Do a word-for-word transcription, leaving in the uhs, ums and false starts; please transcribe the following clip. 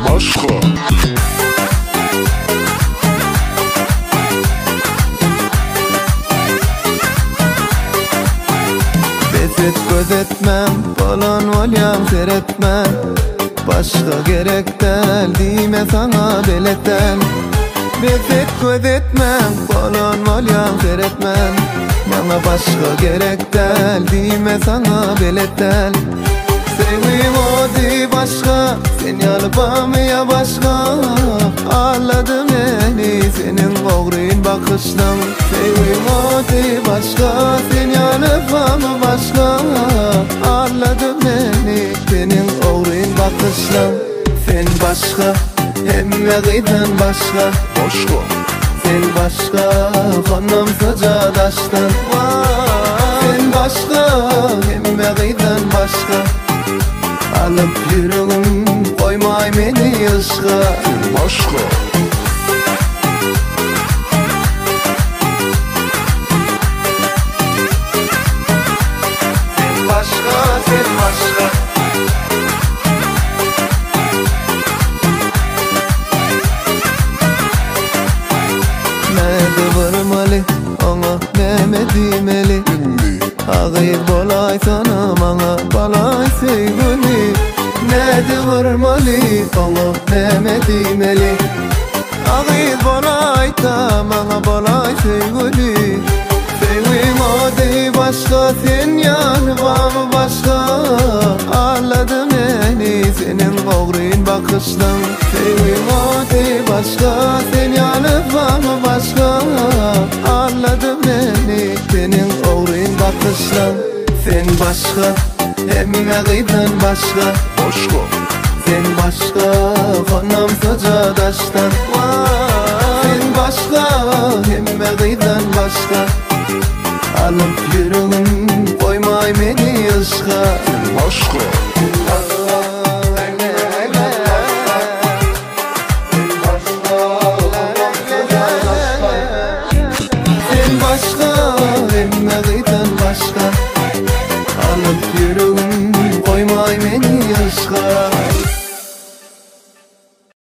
başka. Bezet gözetmem, falan olyam seyretmem. Başka gerek değil, dime sana belirtmem. Bezet gözetmem, falan olyam seyretmem. Bana başka gerek değil, dime sana belirtmem. Sevim odi başka, sen yalıp ya başka. Ağladım beni senin oğrun bakıştan. Sevim odi başka, sen yalıp başka. Ağladım beni senin oğrun bakıştan. Sen başka, hemme gıydan başka. Başka. Sen başka, hanım sacadaştan. Sen başka, hemme gıydan başka. Alıp yürüğüm koymay beni ışka. Başka. Sen başka, sen başka. Nerede varmalı ona neme demeli. Ağır bolay sana bana balay sevgili. Nerede varmalı ona neme demeli. Ağır bolay sana bana balay sevgili. Sevim odi başka, sen yanıma başka. Ağladım beni senin oğrun bakıştan. Sevim odi başka, sen yanıma başka. Ağladım beni senin oğrun bakıştan. Sen başka, hemme gıydan başka. Başka. Sen başka, hanım sacadaştan. Sen başka, hemme gıydan başka. Alıp yürüğüm koymay beni ışka. Başka. Sen başka,